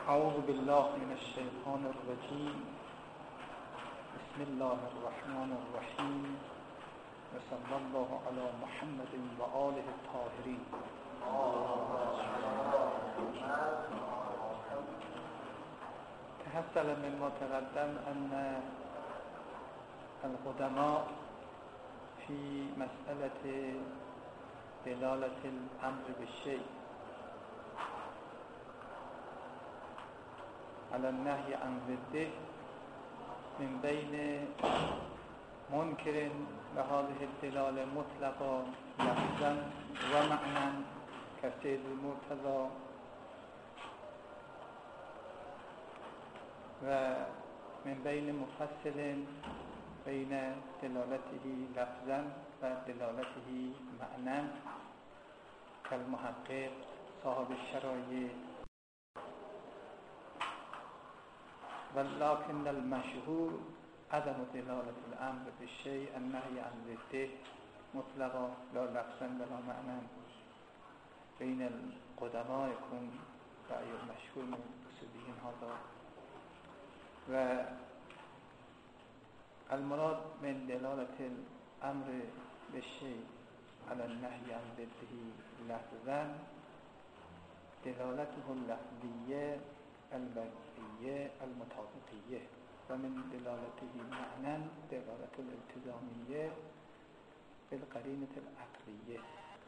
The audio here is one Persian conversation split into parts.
اعوذ بالله من الشیطان الرجیم. بسم الله الرحمن الرحیم و صلی الله علی محمد و آله الطاهرین. تحصل مما تقدم ان القدماء في مسألة دلالة الأمر بالشيء على النهي عن ضده من بين منكر لهذه الدلالة مطلقا لفظا ومعنى كسيد المرتضى، ومن بين مفصل بين دلالته لفظا ودلالته معنى كالمحقق صاحب الشرائع. ولكن المشهور عدم دلالة الأمر بالشيء النهي عن ضده مطلقا لا لفظا ولا معنى بين القدماء يكون رأي مشهور من الأصوليين هذا. والمراد من دلالة الأمر بالشيء على النهي عن ضده لفظا دلالته اللفظية البدئية المطابقية، ومن دلالته معنى دلالة الالتزامية بالقرينة العقلية.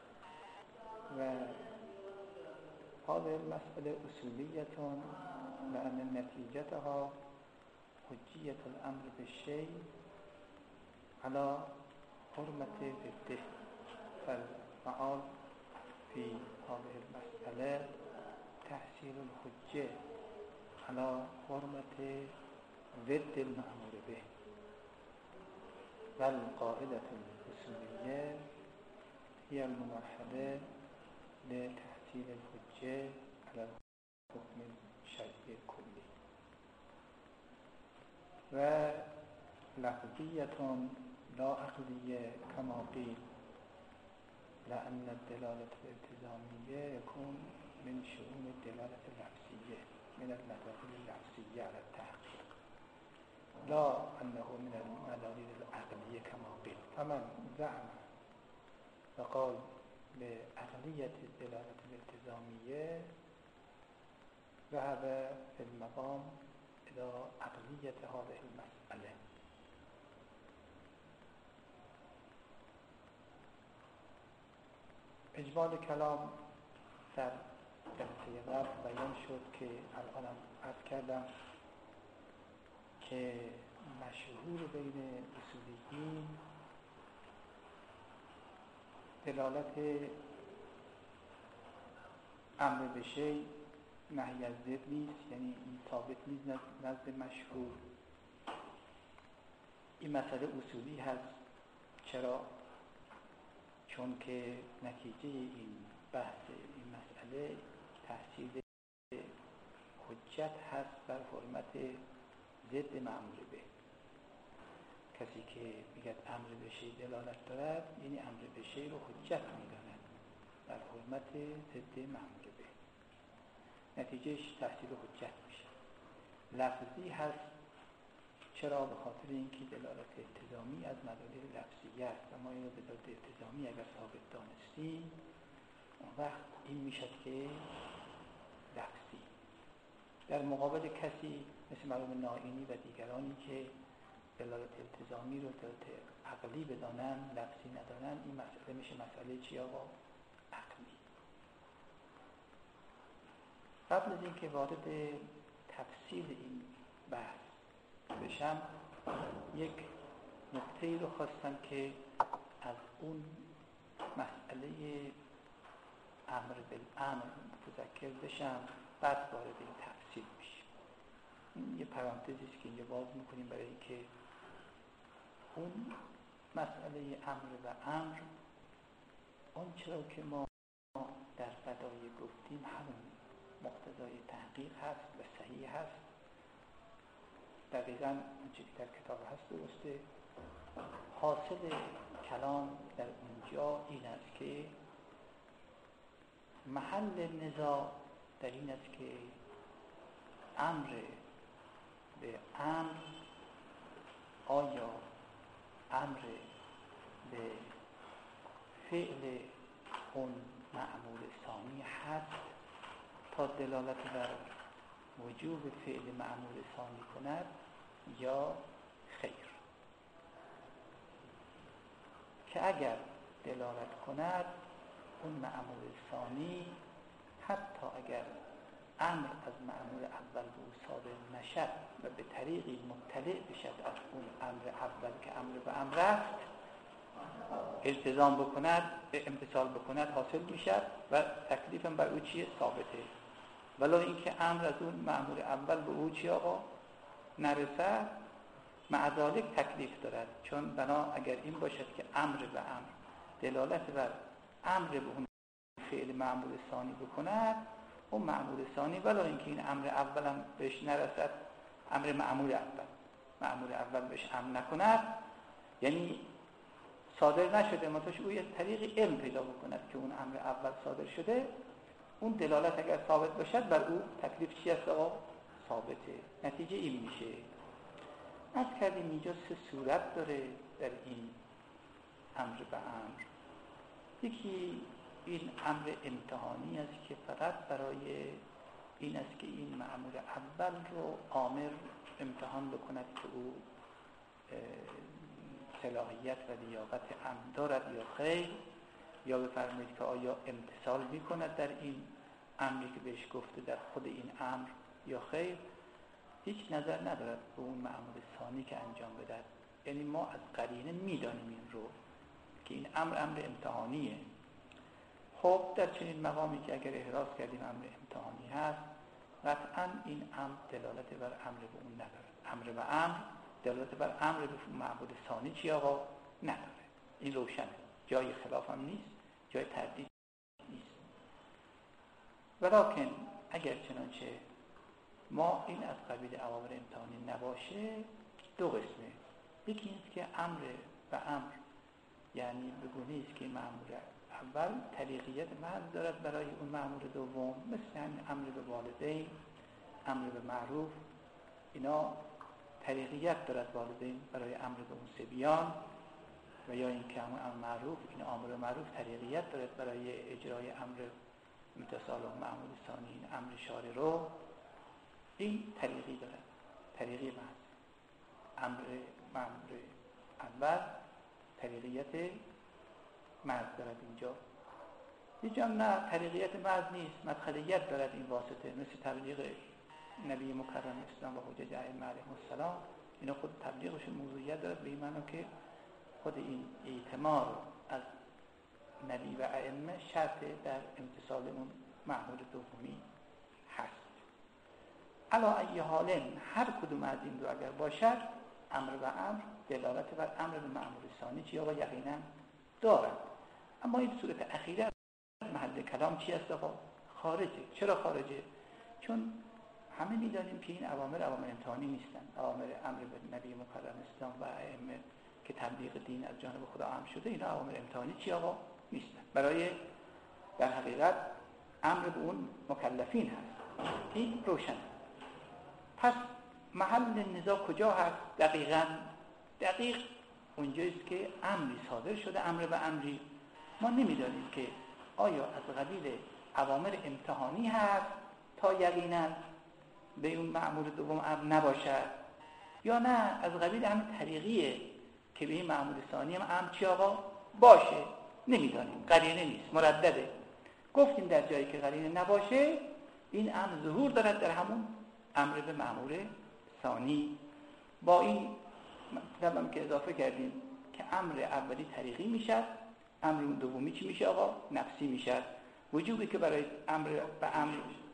وهذه المسألة أصولية لأن نتيجتها حجية الأمر بالشيء على حرمة ضده، فالمعال في هذه المسألة تحصيل الحجة على حرمة ضد المأمور به. والقاعدة الأصولية هي الممهدة لتحصيل الحجة على الحكم الشرعي الكلي. ولفظية لا عقلية كما قيل، لأن الدلالة الالتزامية يكون من شؤون الدلالة اللفظية، من المدلول اللفظية على التحقيق، لا أنه من المدلول العقلية كما قيل. فمن زعم وقال بعقلية الدلالة الالتزامية ذهب في المقام إلى عقلية هذه المسألة. اجمال کلام در جلسه قبل بیان شد که الانم عرض کردم که مشهور بین اصولیین دلالت امر به شیء نهی از ضد نیست، یعنی این ثابت نیست نزد مشهور. این مسئله اصولی هست. چرا؟ چون که نتیجه این بحث این مسئله تحصیل حجت هست بر حرمت ضد مأمور به. کسی که میگه امر به شیء دلالت دارد یعنی امر به شیء رو حجت میداند بر حرمت ضد مأمور به، نتیجهش تحصیل حجت میشه. لفظی هست. چرا؟ به خاطر اینکه دلالت التزامی از مدلول لفظیه است و ما اینو به دلالت التزامی اگر ثابت دانستیم اون وقت این میشد که لفظی. در مقابل کسی مثل مرحوم نائینی و دیگرانی که دلالت التزامی رو دلالت عقلی بدانن لفظی ندانن، این مسئله میشه مسئله چی آقا؟ عقلی. قبل از اینکه وارد تفصیل این بحث بشم یک نکته‌ای رو خواستم که از اون مسئله امر بالامر متذکر بشم، بعد وارد این تفصیل بشیم. این یه پرانتزی است که اینجا باز میکنیم برای اینکه اون مسئله امر و امر اون چرا که ما در بدایع گفتیم همون مقتضای تحقیق هست و صحیح هست. دقیقاً اونچه که در کتاب هست درسته. حاصل کلام در اونجا این است که محل نزاع در این است که امر آیا امر به فعل اون معمول ثانی هست تا دلالت بر وجوب فعل معمول ثانی کند یا خیر؟ که اگر دلالت کند اون معمول ثانی حتی اگر امر از معمول اول به او صادر نشد و به طریقی مطلع بشد از اون امر اول که امر به امر است التزام بکند، امتثال بکند حاصل میشد و تکلیف بر او چیه؟ ثابته. ولی اینکه امر از اون معمول اول به او چی آقا نرسد مع ذالک تکلیف دارد، چون بنا اگر این باشد که امر به امر دلالت بر امر به اون فعل معمول ثانی بکند، اون معمول ثانی ولی اینکه این امر اول هم بهش نرسد، امر معمول اول بهش امر نکند، یعنی صادر نشده منتش او یه طریق علم پیدا بکند که اون امر اول صادر شده، اون دلالت اگر ثابت باشد بر او تکلیف چی است آقا؟ ثابته. نتیجه این میشه. از کردیم اینجا 3 صورت داره در این امر به امر. یکی این امر امتحانی است که فقط برای این است که این معمول اول رو آمر امتحان بکند که او صلاحیت و لیاقت امر دارد یا خیر، یا بفرمایید که آیا امتثال میکند در این امری که بهش گفته در خود این امر یا خیر. هیچ نظر ندارد به اون معمول ثانی که انجام بدهد. یعنی ما از قرینه میدانیم این رو که این امر امتحانیه. خب در چنین مقامی که اگر احراز کردیم امر امتحانی هست، قطعا این امر دلالت بر امر به اون ندارد. امر به امر دلالت بر امر به معبود ثانی چی آقا؟ نداره. این روشنه، جای خلاف هم نیست، جای تردید نیست. ولیکن اگر چنانچه ما این از قبیل اوامر امتحانی نباشه، 2 قسمه. یکی اینست که امر به امر یعنی به گونه‌ای است که مأمور اول طریقیت محض دارد برای اون مأمور دوم، مثل همین امر به والدین، امر به معروف، اینا طریقیت دارد والدین برای امر به اون صبیان، و یا این که امر معروف، این امر معروف طریقیت دارد برای اجرای امر امتصال و معمول ثانی، این امر شارع رو، این طریقی دارد، طریقی محض. امر مأمور اول طریقیت محض دارد اینجا. اینجا نه طریقیت محض نیست، مدخلیت دارد این واسطه، مثل تبلیغ نبی مکرم اسلام و حجج ائمه علیهم السلام. اینا خود تبلیغشون موضوعیت دارد به این معنی که خود این اعتماد از نبی و ائمه شرط در امتصال اون معمول دومی هست. علا ای حال هر کدوم از این دو اگر باشد، امر و امر دلالت بر امر به معمول ثانی چی آقا یقینا دارد. اما این صورت اخیره محل کلام چی است آقا؟ خارجه. چرا خارجه؟ چون همه میدانیم که این اوامر امتحانی نیستن. اوامر امر به نبی مکرم اسلام و ائمه که تبلیغ دین از جانب خدا امر شده، اینا اوامر امتحانی چی آقا؟ نیستن. برای در حقیقت امر به اون مکلفین هست. این روشن. پس محل نزاع کجا هست؟ دقیق اونجاییست که امری صادر شده، امر به امری. ما نمیدانیم که آیا از قبیل اوامر امتحانی هست تا یقینا به اون معمول دوم امر نباشد، یا نه از قبیل همین طریقیه که به این معمول ثانی هم امر چی آقا باشه. نمیدانیم، قرینه نیست، مردده. گفتیم در جایی که قرینه نباشه این امر ظهور دارد در همون امر به معمول ثانی. با این مطلبم که اضافه کردیم که امر اولی طریقی میشد، امر دومی چی میشه آقا؟ نفسی میشد. وجوبی که برای امر به امر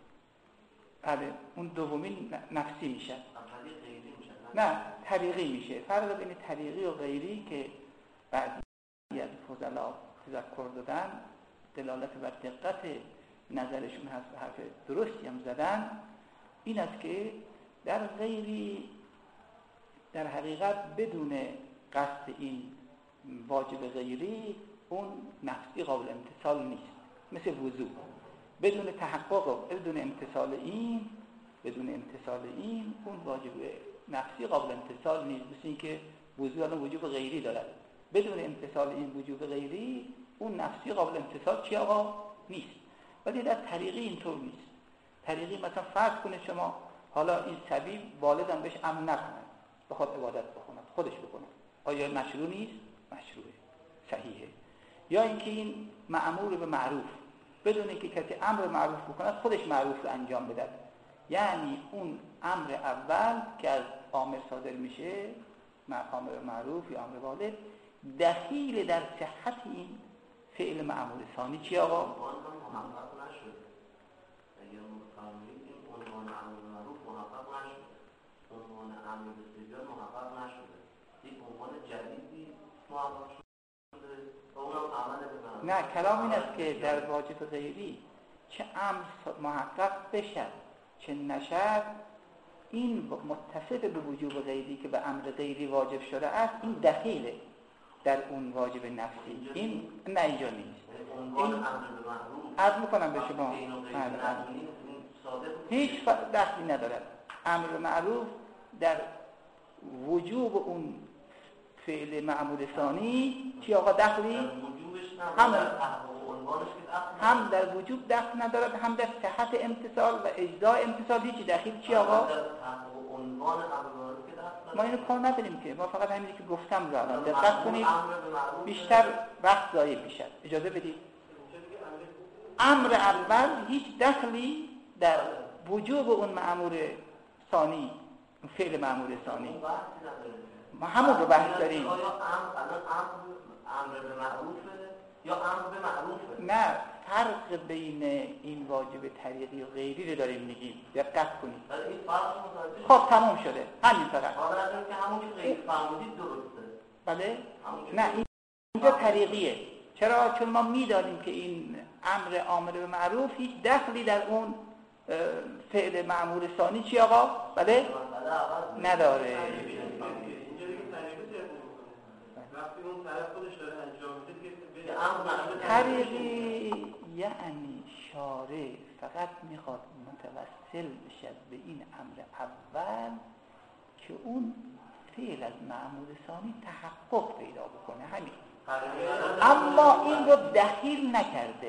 اون دومی نفسی میشد، نه طریقی میشه. فرق بین طریقی و غیری که بعضی از فضلا تذکر دادن، دلالت بر دقت نظرشون هست و حرف درستی هم زدن، این است که در غیری در حقیقت بدون قصد این واجب غیری اون نفسی قابل امتثال نیست. مثل وضو بدون تحقق و بدون امتثال این بدون امتثال این اون واجب نفسی قابل امتثال نیست. مثل این که وجوب غیری دارد، بدون امتثال این وجوب غیری اون نفسی قابل امتثال چی آقا نیست. ولی در طریقی اینطور نیست. طریقی مثلا فرض کنه شما حالا این صبی والدم بهش امر نکنه، بخواد عبادت بکنه خودش بکنه، آیا مشروع نیست؟ مشروعه، صحیحه. یا اینکه این مأمور به معروف بدون اینکه کسی امر معروف بکنه خودش معروف رو انجام بده، یعنی اون امر اول که از آمر صادر میشه، امر معروف یا امر والد، دخیل در صحت این فعل مأمور ثانی چی آقا؟ نه، کلام این است که در واجب غیری چه امر محقق بشد چه نشد، این متصف به وجوب غیری که به امر غیری واجب شده است، این دخیله در اون واجب نفسی. این نه اینجا نیست. این عرض میکنم به شما هیچ دخلی ندارد. امر معروف در وجوب اون فعل معمول ثانی چی آقا دخلی؟ هم در وجوب دخل ندارد، هم در صحت امتصال و اجزای امتصال هیچی دخیل چی آقا؟ ما اینو کار نداریم که، ما فقط همینی که گفتم رو الان دقت کنید، بیشتر وقت ضایع میشه. اجازه بدید. امر اول هیچ دخلی در وجوب اون مأمور ثانی، فعل مأمور ثانی، ما همون رو بحث داریم. امر به معروفه یا امر به معروفه؟ نه، فرق بین این واجب طریقی و غیری رو داریم میگیم، دقت کنید. خب تمام شده، همین فقط. حالا که همون که غیر فرمودید درسته. بله؟ نه، اینجا طریقیه. چرا؟ چون ما میدانیم که این امر به معروف هیچ دخلی در اون فعل مأمور ثانی چی آقا؟ بله؟ نداره. طریقی یعنی شارع فقط میخواد متوسل بشد به این امر اول که اون فعل از مأمور ثانی تحقق پیدا بکنه، همین. اما این رو دخیل نکرده،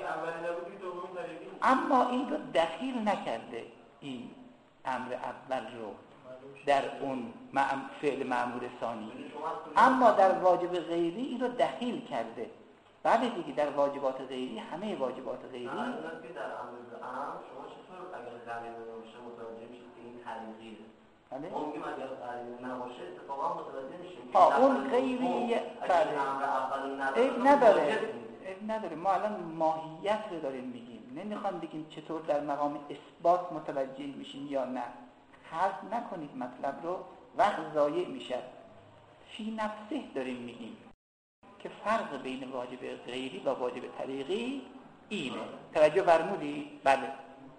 این امر اول رو در اون فعل مأمور ثانی، اما در واجب غیری این رو دخیل کرده. بعد دیگه در واجبات غیری، همه واجبات غیری در امر شما چطور اگر دلیل نباشه متوجه میشید که این طریقیه؟ بله؟ ممکن اگر دلیل نباشه اتفاقا متوجه میشیم اون غیری عیب نداره. ما الان ماهیت رو داریم میگیم، نمیخوام بگیم چطور در مقام اثبات متوجه میشیم یا نه. حرف نکنید مطلب رو، وقت ضایع میشه. فی نفسه داریم میگیم که فرق بین واجب غیری و واجب طریقی اینه. توجه فرمودی؟ بله. امر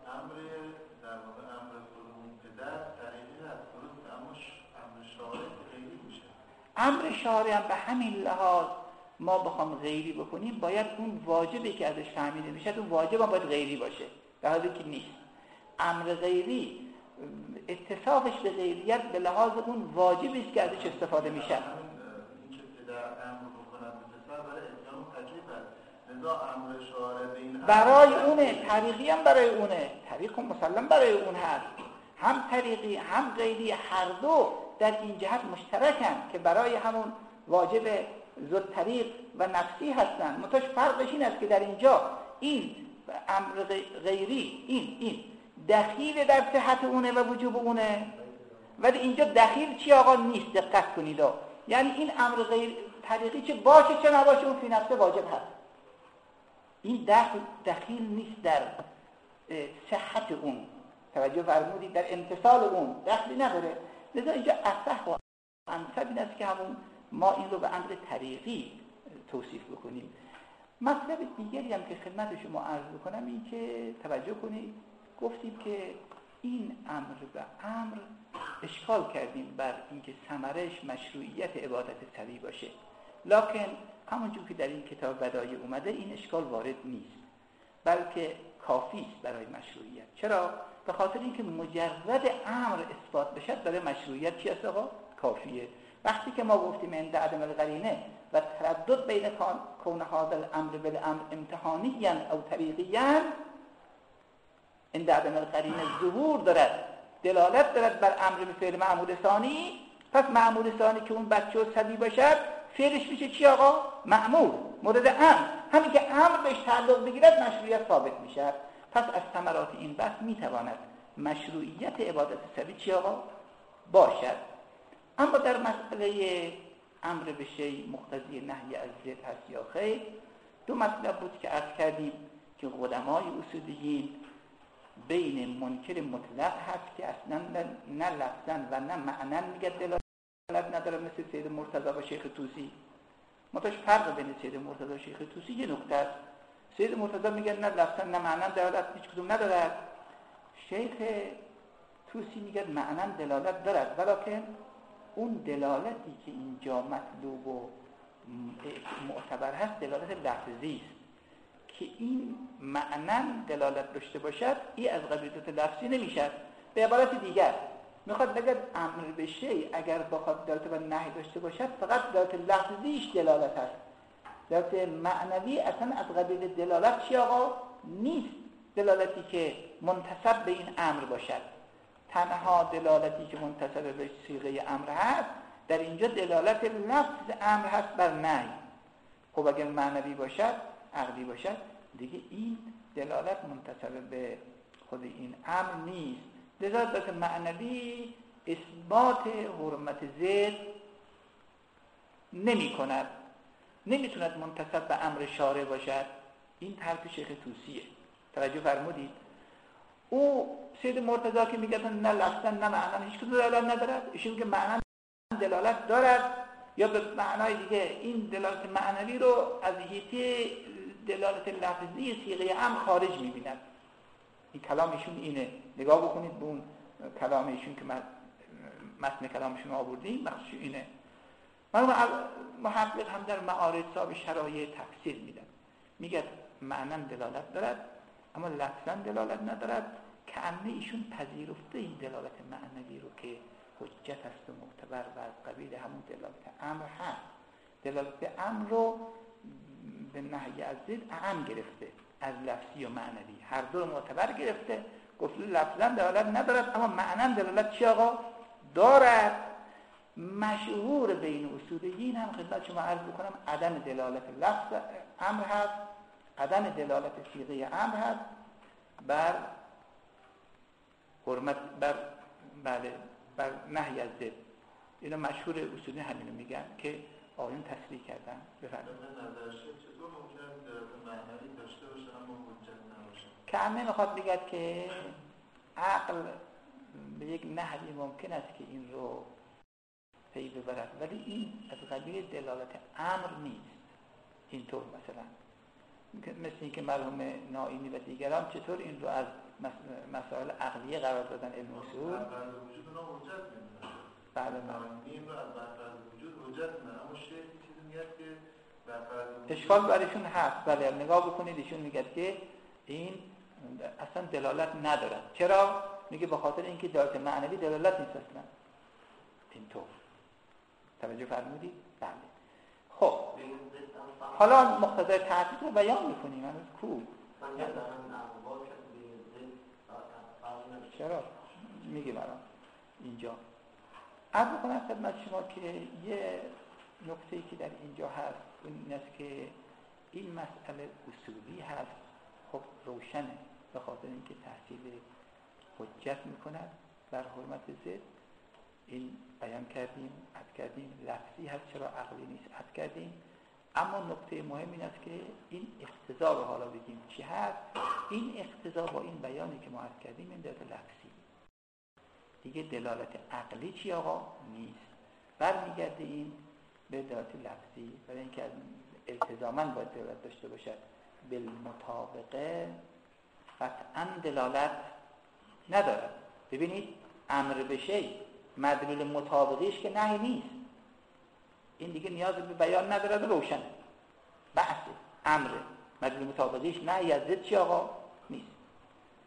در واقع امر پدر طریقی هست، اما امر شارع غیری میشه. امر شارع هم به همین لحاظ ما بخوام غیری بکنیم باید اون واجبی که ازش فهمیده میشه اون واجب هم باید غیری باشه، در حالی که نیست. امر غیری اتصافش به غیریت به لحاظ اون واجبی است که ازش استفاده میشه. این که پدر امر بکنه به پسر برای اتیان تکلیف است، لذا امر شارع به این برای اونه، طریقی هم برای اونه، طریق مسلم برای اون هست. هم طریقی هم غیری هر دو در این جهت مشترکن که برای همون واجب زود طریق و نفسی هستن. منتها فرقش این است که در اینجا این امر غیری این دخیل در صحت اونه و وجوب اونه، ولی اینجا دخیل چی آقا نیست. دقت کنید، یعنی این امر غیر طریقی چه باشه چه نباشه اون فی نفسه واجب هست. این دخیل نیست در صحت اون، توجه فرمودید، در امتصال اون دخلی نداره. لذا اینجا اصح و انسب این است که همون ما این رو به امر طریقی توصیف بکنیم. مطلب دیگری هم که خدمت شما عرض بکنم این که توجه کنید، گفتیم که این امر به امر اشکال کردیم بر اینکه ثمرش مشروعیت عبادت صبی باشه، لکن همونجور که در این کتاب بدایع اومده این اشکال وارد نیست، بلکه کافی است برای مشروعیت. چرا؟ به خاطر اینکه مجرد امر اثبات بشه برای مشروعیت چی است آقا؟ کافیه. وقتی که ما گفتیم عند عدم القرینه و تردد بین کون هذا الامر بالامر امتحانیاً او طریقیاً، عند عدم القرینه ظهور دارد، دلالت دارد بر امر به فعل معمول ثانی، پس معمول ثانی که اون بچه و صبی باشد فعلش میشه چی آقا؟ معمول، مورد امر. همین که امر بهش تعلق بگیرد مشروعیت ثابت میشه. پس از ثمرات این بحث میتواند مشروعیت عبادت صبی چی آقا؟ باشد. اما در مسئله امر به شیء مقتضی نهی از ضد هست یا خیر، دو مطلب بود که عرض کردیم که قدمای اصولیین بین منکر مطلق هست که اصلا نه لفظاً و نه معناً میگه دلالت نداره، مثل سید مرتضی و شیخ طوسی. متوش فرق بین سید مرتضی و شیخ طوسی یه نکته است. سید مرتضی میگه نه لفظاً نه معناً دلالت هیچ کدوم نداره. شیخ طوسی میگه معناً دلالت دارد، ولکن اون دلالتی که اینجا مطلوب و معتبر هست دلالت لفظی است که این معناً دلالت داشته باشد، این از قبیل لفظی نمیشد. به عبارت دیگر میخواد بگه امر به شیء اگر بخواد دلالت بر نهی داشته باشد فقط دلالت لفظیش دلالت هست، دلالت معنوی اصلا از قبیل دلالت چی آقا؟ نیست دلالتی که منتسب به این امر باشد. تنها دلالتی که منتسب به صیغه امر هست در اینجا دلالت لفظ امر هست بر نهی. خب اگر معنوی باشد، عقلی باشد، دیگه این دلالت منتسب به خود این امر نیست. دلالت معنوی اثبات حرمت ضد نمی کند، نمیتوند منتسب به امر شارع باشد. این حرف شیخ طوسیه. توجه فرمودید؟ او سید مرتضی که میگه نه لفظاً نه معناً هیچ کدوم دلالت ندارد، ایشون که معناً دلالت دارد، یا به معنای دیگه این دلالت معنوی رو از حیطه دلالت لفظی صیغه امر خارج میبیند. این کلام ایشون اینه. نگاه بکنید به اون کلام ایشون که متن کلامشون آوردیم، مخصوص اینه. محقق هم در معارض صاحب شرایع تفسیر میدن، میگه معناً دلالت دارد اما لفظاً دلالت ندارد، که انه ایشون پذیرفته این دلالت معنوی رو که حجت است و معتبر و از قبیل همون دلالت امر هست. دلالت امر رو به نهی از ضد اعم گرفته، از لفظی و معنوی هر دو رو معتبر گرفته. گفت لفظاً دلالت ندارد اما معناً دلالت چی آقا؟ دارد. مشهور بین اصولیین هم خدمت شما عرض بکنم عدم دلالت لفظ امر هست، عدم دلالت صیغه امر هست بر حرمت بر نهی از ضد. اینا مشهور اصولی همینو میگن که آقایون تصریح کردن. بفرمایید. نظرش چطور ممکنه دلالت معنوی داشته باشه اما حجت نباشه؟ که همه میخواد بگه که عقل به یک نحوی ممکن است که این رو پی ببرد، ولی این از قبیل دلالت امر نیست. اینطور مثلا مثل اینکه مرحوم نائینی و دیگران چطور این رو از مسائل عقلیه قرار دادن علم اصول. برفرض وجود اونا حجت میدونن. بله این رو از برفرض وجود حجت میدونن، اما شیخ چیزی میگه که برفرض وجود اشکال برایشون هست. بله نگاه بکنید ایشون میگه که این اصلا دلالت ندارد. چرا؟ میگه به خاطر اینکه دلالت معنوی دلالت نیست اصلا. اینطور توجه فرمودید؟ بله. خب حالا مقتضای تحقیق رو بیان میکنیم. هنوز کو چرا؟ میگه برام اینجا عرض کنم خدمت شما که یه نکته‌ای که در اینجا هست این است که این مسئله اصولی هست. خب روشنه به خاطر اینکه تحصیل حجت میکند بر حرمت ضد. این بیان کردیم، عد کردیم. لفظی هست چرا عقلی نیست، عد کردیم. اما نکته مهم این است که این اقتضا رو حالا بگیم چی هست. این اقتضا با این بیانی که ما عد کردیم این دلالت لفظی، دیگه دلالت عقلی چی آقا؟ نیست. برمیگرده این به دلالت لفظی، برای اینکه التزاماً باید دلالت داشته باشد. بالمطابقه قطعاً دلالت ندارد. ببینید امر به شیء مدلول مطابقیش که نهی نیست، این دیگه نیاز به بیان ندارد، روشنه. بحث امر مدلول مطابقیش نهی از ضد چی آقا؟ نیست.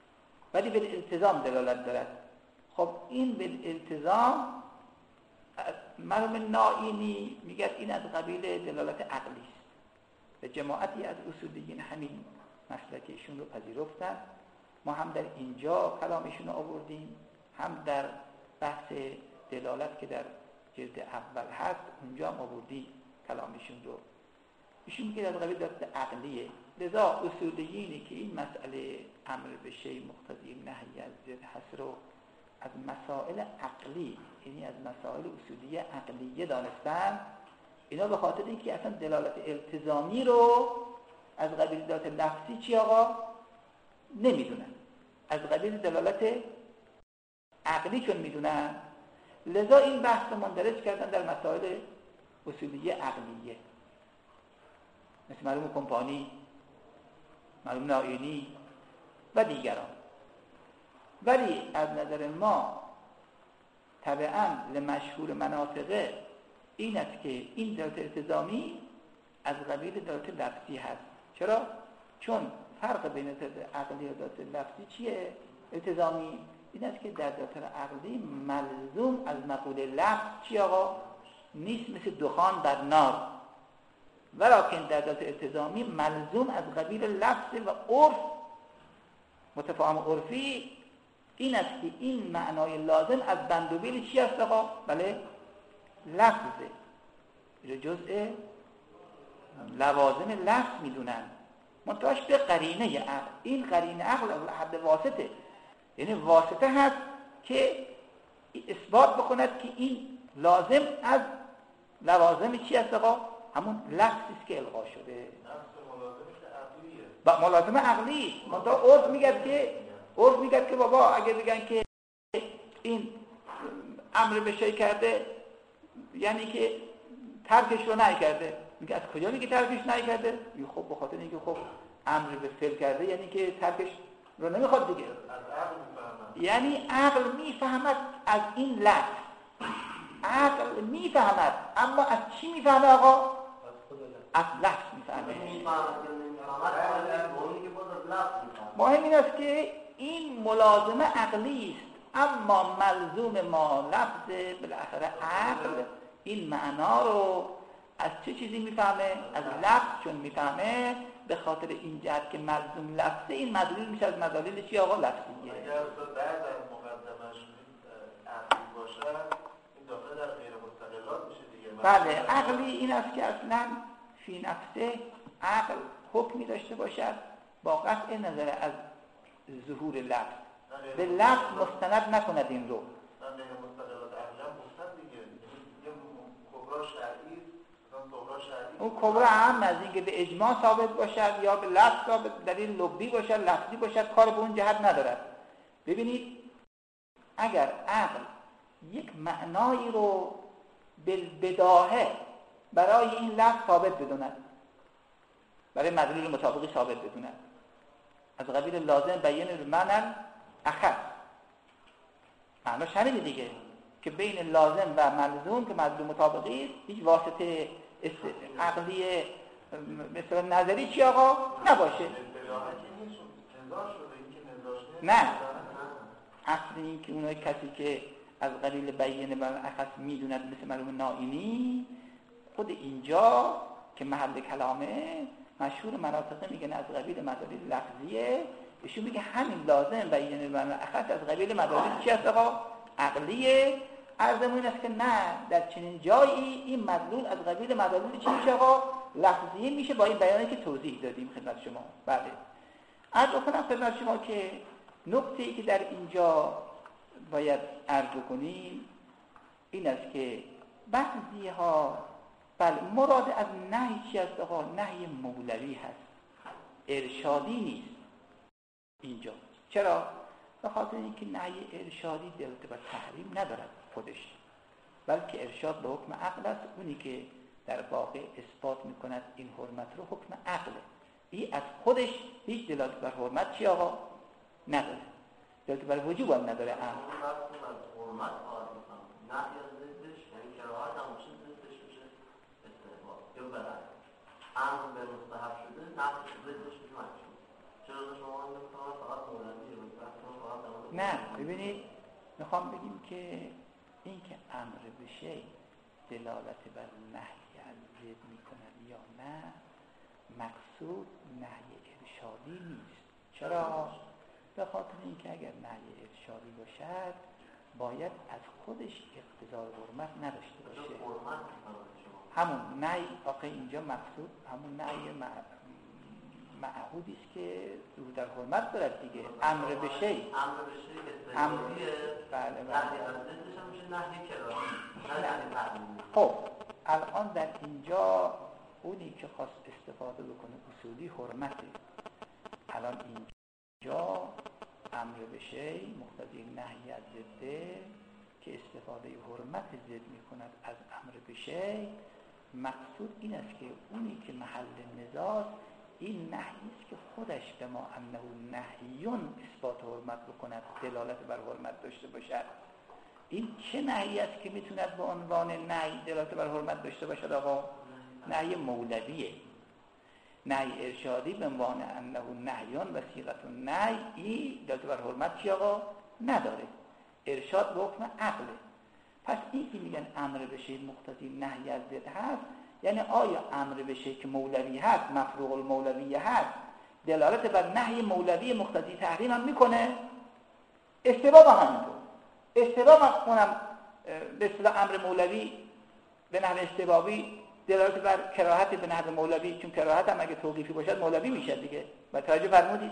ولی بالالتزام دلالت دارد. خب این بالالتزام مرحوم نائینی میگه این از قبیل دلالت عقلی است و جماعتی از اصولیین همین مسلک ایشون رو پذیرفتن. ما هم در اینجا کلامشون رو آوردیم، هم در بحث دلالت که در جلد اول هست اونجا هم آوردیم کلامشون رو. ایشون میگه از قبیل دلالت عقلیه. لذا اصولیینی که این مسئله امر به شیء مقتضی نهی از ضد هست رو از مسائل عقلی، یعنی از مسائل اصولی عقلیه دانستن، اینا به خاطر اینکه اصلا دلالت التزامی رو از قبیل دلالت لفظی چی آقا نمیدونن، از قبیل دلالت عقلی چون میدونن، لذا این بحث رو مندرج کردن در مسائل اصولی عقلیه، مثل مرحوم کمپانی، مرحوم نائینی و دیگران. ولی از نظر ما طبعاً لمشهور مناطقه این است که این دلالت التزامی از قبیل دلالت لفظی هست. چرا؟ چون فرق بین دلالت عقلی و دلالت لفظی چیه؟ التزامی این است که در دلالت عقلی ملزوم از مقوله لفظ چی آقا؟ نیست، مثل دخان در نار. ولکن در دلالت التزامی ملزوم از قبیل لفظ و عرف، متفاهم عرفی این است که این معنای لازم از بندوبیل چی است آقا؟ بله لفظه، این جزء لوازم لفظ میدونن، منتهاش به قرینه عقل. این قرینه عقل از حد واسطه، یعنی واسطه هست که اثبات بکند که این لازم از لوازم چی است آقا؟ همون لفظی است که الغا شده. با ملازمه عقلی منتها عرف میگه که بابا اگه بگن که این امر به شیء کرده یعنی که ترکش رو نکرده، میگه از کجا میگه ترکش نکرده؟ میگه خب به خاطر اینکه خب امر به فعل کرده یعنی که ترکش رو نمیخواد دیگه. یعنی عقل میفهمد از این لفظ، عقل میفهمد، اما از چی میفهمه آقا؟ از لفظ میفهمه. مهم این است که این ملازمه عقلی است، اما ملزوم ما لفظ بالاخره عقل این معنا رو از چه چیزی میفهمه؟ از لفظ چون میفهمه، به خاطر این جهت که ملزوم لفظه این مدلول میشه از مدالیل چی آقا؟ لفظیه. اگر بعد از مقدمش عقلی باشه این داخل در غیر مستقلات میشه دیگه. بله عقلی این است که اصلا فی نفسه عقل حکمی داشته باشد با قطع نظر از ظهور لفظ، به لفظ مستند نکند این رو. من بین مستقلات عقلی هم گفتم دیگه، یه کبرا شرعی، مثلا کبرا شرعی، اون کبرا هم از اینکه به اجماع ثابت باشد یا به لفظ ثابت، دلیل لفظی باشد لفظی باشد، کار به اون جهت ندارد. ببینید اگر عقل یک معنایی رو بالبداهه برای این لفظ ثابت بدوند، برای مدلول مطابقی ثابت بدوند، از قبیل لازم بیان المعنى اخر، معناش همینه دیگه که بین لازم و ملزوم که مدلول مطابقی هیچ واسطه عقلی مثلا نظری چی آقا نباشه. نه اصل این که اونای کسی که از قبیل بیان المعنى اخر میدوند مثل مرحوم نائینی، خود اینجا که محل کلامه مشهور مناطقه میگن از قبیل مدالیل لفظیه، ایشون میگه همین لازم بیان المعنى اخر از قبیل مدالیل چی است آقا؟ عقلیه. عرضمون است که نه، در چنین جایی این مدلول از قبیل مدالیل چی میشه آقا؟ لفظیه میشه، با این بیانی که توضیح دادیم خدمت شما. بله عرض کنم خدمت شما که نکته‌ای که در اینجا باید عرض کنیم این است که بعضی ها بله مراد از نهی چی است آقا؟ نهی مولوی هست، ارشادی نیست اینجا. چرا؟ به خاطر اینکه نهی ارشادی دلالت بر تحریم ندارد خودش، بلکه ارشاد به حکم عقل است. اونی که در واقع اثبات میکند این حرمت رو حکم عقله، این از خودش هیچ دلالت بر حرمت چی آقا نداره، دلالت بر وجوب هم نداره. عقل حرمت نهی از ضدش یعنی کراهت هم میشه ضدش میشه استحباب یا بدن، امر به مستحب شده نهی ضدش میشه مکروه. چرا شما نمیتونید فقط مولوی رو بحث ببینید میخوام بگیم که این که امر به شیء دلالت بر نهی از ضد میکند یا نه، مقصود نهی ارشادی نیست. چرا؟ به خاطر اینکه اگر نهی ارشادی باشد باید از خودش اقتضای حرمت نداشته باشه. همون نهی، آخه اینجا مقصود همون نهی معهودی است که رو در حرمت دارد دیگه. امر به شیء، امر بله نهی کراهی. خب الان در اینجا اونی که خواست استفاده بکنه اصولی حرمته. الان اینجا امر به شیء مقتضی نهی از ضده که استفاده حرمت ضد میکند از امر به شیء، مقصود این است که اونی که محل نزاع این نهی است که خودش به ما انه نهیون اثبات حرمت بکند، دلالت بر حرمت داشته باشد. این چه نهی است که میتوند به عنوان نهی دلالت بر حرمت داشته باشد آقا؟ نهی مولویه. نهی ارشادی به عنوان انه نهیون و صیغه النهی این دلالت بر حرمت چی آقا؟ نداره. ارشاد به حکم عقله. پس این که میگن امر به شیء مقتضی نهی از ضد هست، یعنی آیا امر به شیء که مولوی هست، مفروغ المولوی هست، دلالت بر نهی مولوی مقتضی تحریم هم میکنه؟ استباب هم همینطور. استباب هم کنم به اصطلاح امر مولوی به نحو استبابی دلالت بر کراهت به نحو مولوی، چون کراهت هم اگه توقیفی باشد مولوی میشه دیگه. و توجه فرمودید؟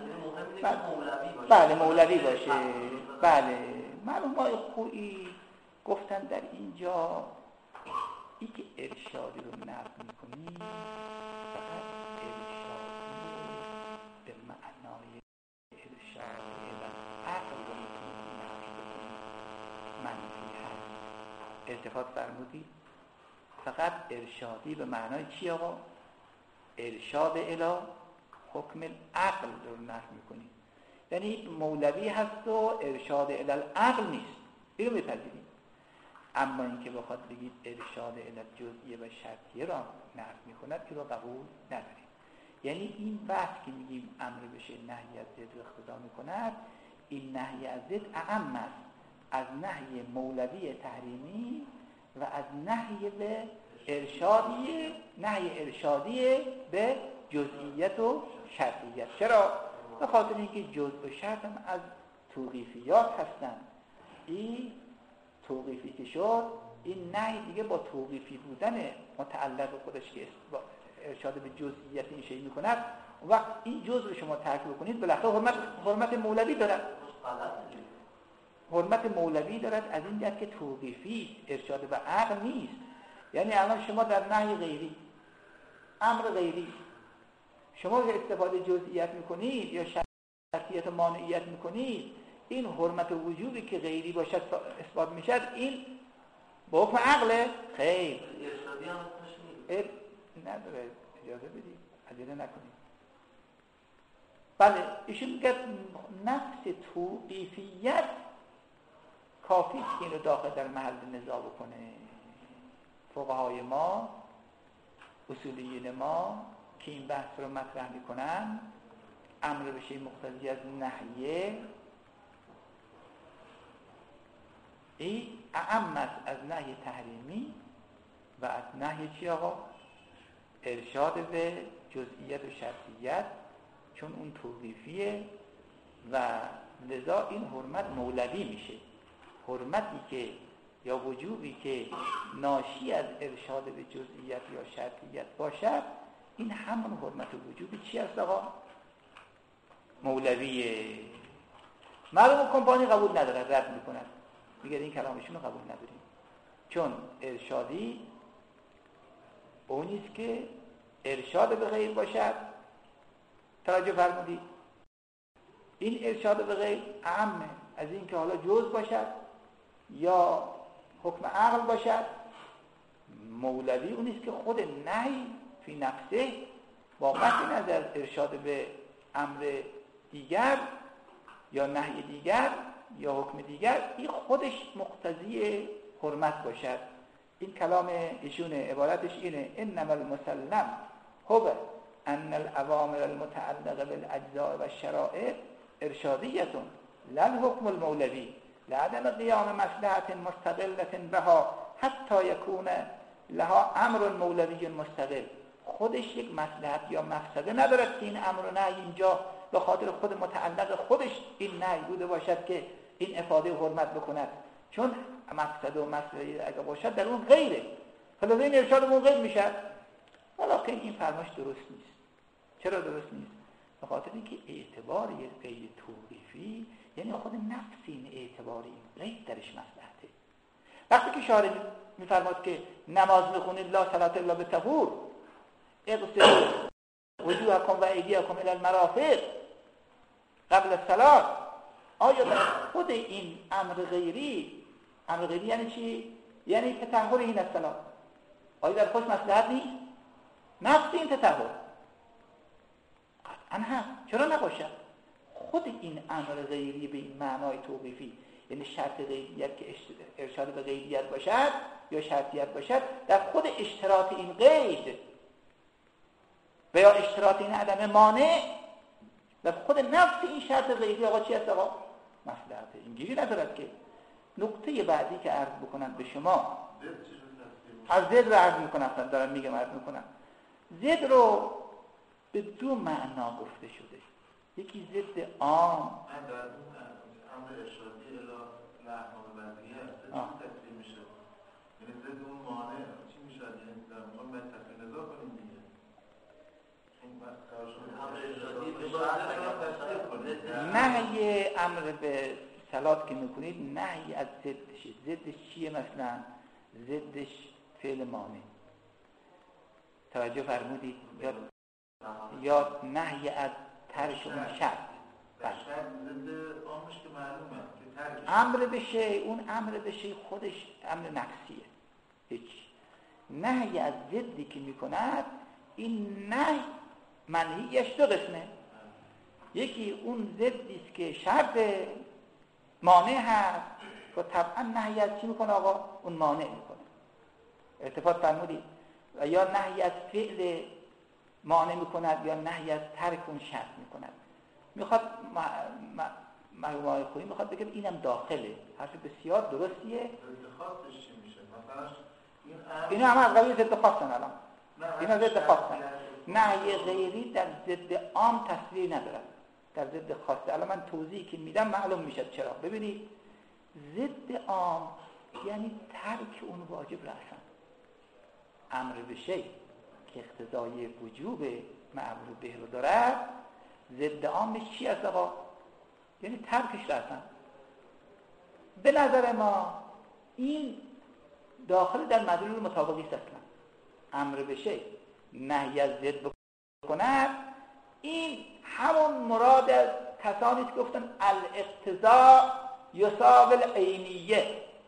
بله مولوی باشه. بله معلومات خوبی گفتن در اینجا ای که ارشادی رو نقل میکنی فقط ارشادی به معنای ارشادی و عقل رو میتونی نقل بکنی. منفی هست. التفات فرمودی؟ فقط ارشادی به معنای چی آقا؟ ارشاد الی حکم العقل رو نقل میکنی. یعنی مولوی هست و ارشاد الی العقل نیست. این رو بپذیریم. اما اینکه بخواد بگید ارشاد الی جزئیه و شرطیه را نقل میکند که رو قبول نداریم. یعنی این بحث که میگیم امر به شیء نهی از ضد اقتضا میکند، این نهی از ضد اعم است از نهی مولوی تحریمی و از نهی به ارشادی، نهی ارشادی به جزئیت و شرطیت. چرا؟ به خاطر اینکه جزء و شرط هم از توقیفیات هستند. این توقیفی که شد، این نهی دیگه با توقیفی بودن متعلق خودش که ارشاد به جزئیت این شیء میکند، وقت این جزء رو شما ترک بکنید بالاخره حرمت مولوی دارد. حرمت مولوی دارد از این جهت که توقیفی ارشاد به عقل نیست. یعنی الان شما در نهی غیری، امر غیری، شما استفاده جزئیت میکنید یا شرطیت و مانعیت میکنید، این حرمت وجوبی که غیری باشد اثبات میشد، این با حکم عقله؟ خیر ارشادی هم ازش نداره. اجازه بدید، عجله نکنید. بله ایشون میگه نفس توقیفیت کافی است که اینو داخل در محل نزاع بکنه. فقهای ما، اصولیین ما که این بحث رو مطرح میکنن، امر به شیء مقتضی از نهیه این اعم است از نهی تحریمی و از نهی چی آقا؟ ارشاد به جزئیت و شرطیت، چون اون توقیفیه و لذا این حرمت مولوی میشه. حرمتی که یا وجوبی که ناشی از ارشاد به جزئیت یا شرطیت باشد، این همون حرمت وجوبی چی است آقا؟ مولویه. معلوم کمپانی قبول نداره، رد میکند، میگه این کلامشون رو قبول نداریم، چون ارشادی اونیست که ارشاد به غیر باشد. توجه فرمودید؟ این ارشاد به غیر اعمه از این که حالا جزء باشد یا حکم عقل باشد. مولوی اونیست که خود نهی فی نفسه با قطع نظر ارشاد به امر دیگر یا نهی دیگر یا حکم دیگر، این خودش مقتضی حرمت باشد. این کلام ایشونه، عبارتش اینه: انما المسلم هو ان الاوامر المتعلقه بالاجزاء و الشرائع ارشادیه لا الحکم المولوی. لعدم قیام مصلحت مستقلة بها حتی یکون لها امر مولوی مستقل. خودش یک مصلحت یا مفسده ندارد که این امر و نهی اینجا به خاطر خود متعلق خودش این نهی بوده باشد که این افاده حرمت بکند، چون مفسده و مصلحت اگر باشد در اون غیره، فلذا این ارشاد اون غیر میشد. ولیکن این فرمایش درست نیست. چرا درست نیست؟ به خاطر اینکه اعتبار یک غیر توقیفی یعنی خود نفس این اعتبار این غیر درش مصلحته. وقتی که شارع میفرماد که نماز میخونید لا صلاة الا بطهور، اغسلوا وجوهکم و ایدیکم الی المرافق قبل الصلاة، آیا در خود این امر غیری یعنی چی؟ یعنی تطهر این الصلاة، آیا در خودش مصلحت نیست؟ نفس این تطهر قطعا هست، چرا نباشد؟ خود این امر غیری به این معنای توقیفی یعنی شرط غیریت که ارشاد به غیریت باشد یا شرطیت باشد، در خود اشتراط این قید و یا اشتراط این عدم مانع در خود نفس این شرط غیری آقا چی هست؟ آقا مصلحته. اینجوری ندارد که نقطه بعدی که عرض بکنم به شما از ضد رو عرض میکنم، دارم میگم عرض میکنم ضد رو به دو معنا گفته شده. یکی ضد عام امر ارشادی الی احکام وضعیه است تفسیر میشه، یعنی ضد اون مانع چی میشه؟ یعنی در واقع باید تفسیر نظر کنیم دیگه. امر ارشادی به شرط نهی امر به صلات که میکنید نهی از ضدشه. ضدش چیه؟ مثلا ضدش فعل مانع، توجه فرمودید؟ یا نهی از ترک اون شرط. عامش که معلومه که ترک امر بشه، اون امر بشه خودش امر نفسیه، هیچ. نهی از ضدی که میکند این نهی منهیش دو قسمه. یکی اون ضدی است که شرط مانع هست و طبعا نهی از چی میکنه آقا؟ اون مانع میکنه. ارتباط فرمودید؟ و یا نهی از فعل مانع میکند یا نهی از ترک اون شرط میکند. میخواد مرحوم آقای خویی میخواد بگه اینم داخله. حرف بسیار درستیه. ضد خاصش چی میشه؟ مثلا اینا هم از قبیل ضد خاصن. الان اینا ضد خاصن. نهی غیری در ضد عام تصویر ندارد، در ضد خاصه. الان من توضیحی که میدم معلوم میشه چرا. ببینید ضد عام یعنی ترک اون واجب رأسا. امر به شیء که اقتضای وجوب معمول به رو دارد، ضد عامش چی است آقا؟ یعنی ترکش رأسا. به نظر ما این داخل در مدلول مطابقی است. اصلا امر به شیء نهی از ضد بکند، این همون مراد از کسانی که گفتن الاقتضاء یساوی العینیه،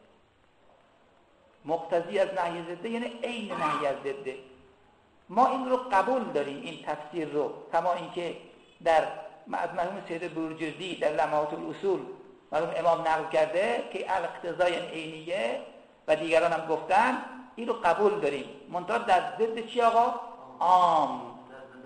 مقتضی از نهی ضده یعنی عین نهی از ضده. ما این رو قبول داریم، این تفسیر رو، کما اینکه در مرحوم سید بورجردی در لمحات الاصول مرحوم امام نقل کرده که الاقتضاء یعنی عینیه و دیگران هم گفتن این رو قبول داریم. منتها در ضد چی آقا؟ عام.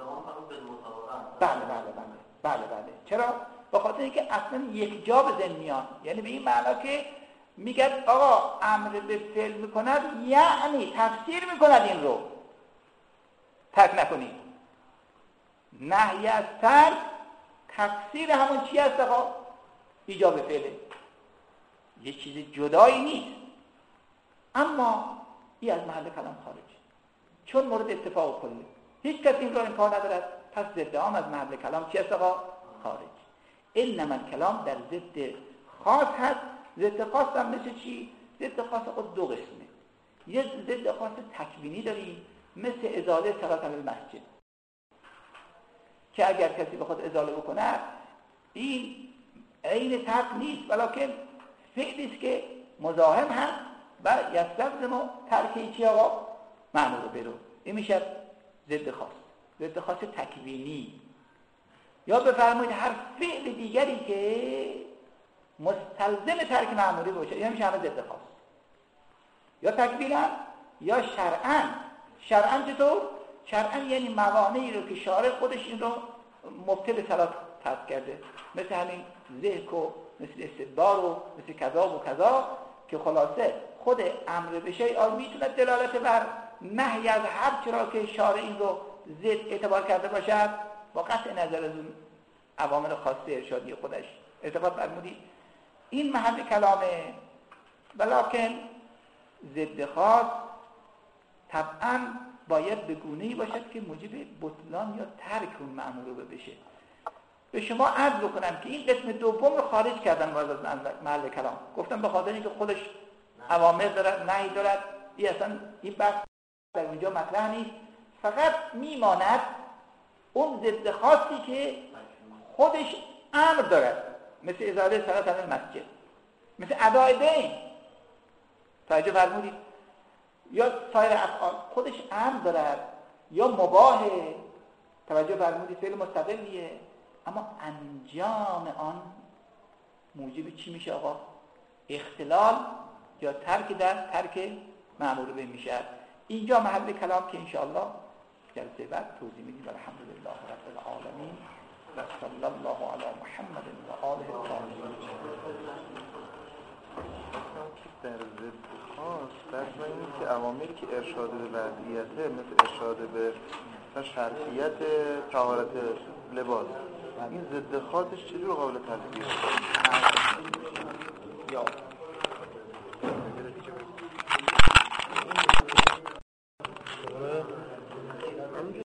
بله. چرا؟ به خاطر اینکه اصلا یک جا به ذهن میاد، یعنی به این معنا که میگه آقا امر به فعل میکند یعنی تفسیر میکند این رو ترک نکنید. نهی از ترک تفسیر همون چی هست آقا؟ ایجاب فعله، یه چیز جدایی نیست. اما این از محل کلام خارج، چون مورد اتفاق کلی هیچ کسی این رو انکار ندارد، پس ضد عام از محل کلام چی هست آقا؟ خارج. انما الکلام در ضد خاص هست. ضد خاص هم مثل چی؟ ضد خاص خود دو قسمه. یه ضد خاص تکوینی داریم مثل ازاله صلات علی المسجد، که اگر کسی بخواد ازاله بکنه این عین ترک نیست، ولکن فعلی است که مزاحم هست و یستلزم ترک چی آقا؟ مأمور به. این میشه ضد خاص. ضد خاص تکوینی. یا بفرمایید هر فعل دیگری که مستلزم ترک معمولی باشه، این میشه همه ضد خاص، یا تکوینا یا شرعاً. شرعاً چطور؟ شرعاً یعنی موانعی رو که شارع خودش این رو مبطل صلات فرض کرده، مثل همین ضحک و مثل استدبار و مثل کذا و کذا، که خلاصه خود امر به شیء میتونه دلالت بر نهی از هر چرا که شارع این رو ضد اعتبار کرده باشد، با قطع نظر از اون عوامل خاصه ارشادی خودش ارتباط فرمودید. این محل کلامه، ولکن ضد خاص طبعا باید به گونه‌ای باشد که موجب بطلان یا ترک اون مأمور رو بشه. به شما عرض بکنم که این قسم دوم رو خارج کردن وارد از محل کلام، گفتم به خاطر اینکه خودش اوامر دارد، نهی دارد، این بحث در اونجا مطرح نیست، فقط میماند اون ضد خاصی که خودش امر دارد، مثل ازاله صلات علی المسجد، مثل اداء دین، توجه فرمودید، یا سایر افعال خودش امر دارد یا مباهه، توجه فرمودید، فعل مستقلیه، اما انجام آن موجب چی میشه آقا؟ اختلال یا ترک مأمور به میشه. اینجا محل کلام که انشاءالله جلسه بعد توضیح میدیم. الحمدلله رب العالمین و صلی الله علی محمد و آله الطاهرین. در ضد خاص در این که اوامری که ارشاد به وضعیته، مثل ارشاد به شرطیت طهارت لباس، این ضد خاصش چجور قابل تطبیق؟ یا